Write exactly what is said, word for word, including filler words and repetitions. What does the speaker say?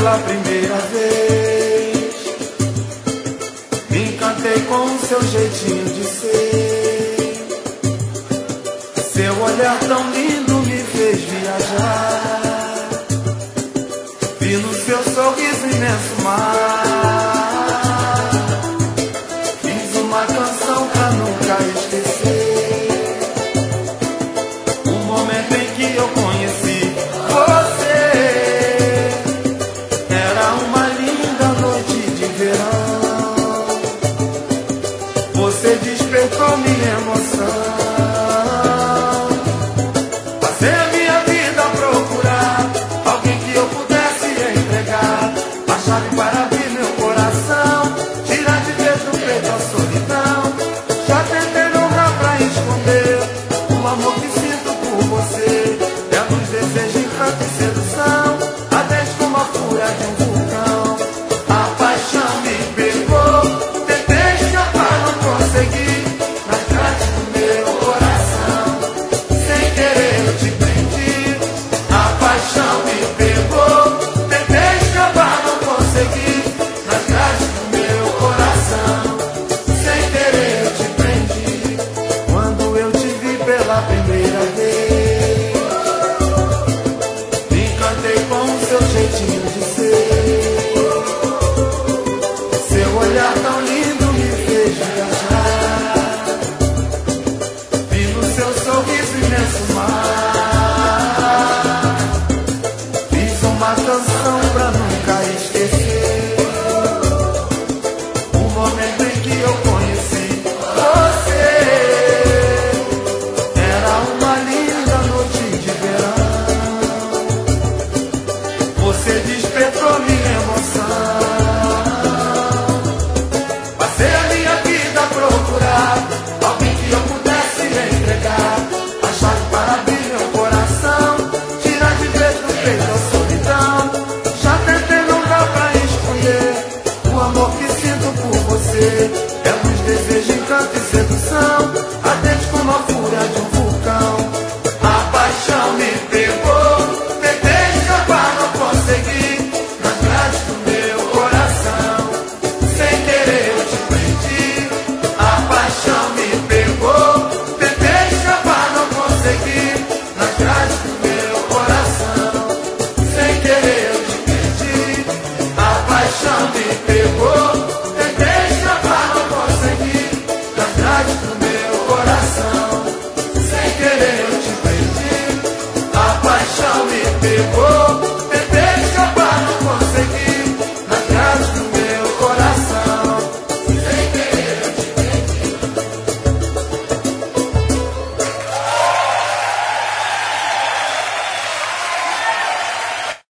pela primeira vez. Me encantei com o seu jeitinho de ser. Seu olhar tão lindo me fez viajar. Vi no seu sorriso imenso mar. Fiz uma canção pra nunca esquecer o momento em que eu conheci você. Era uma linda noite de verão. Você despertou minha emoção.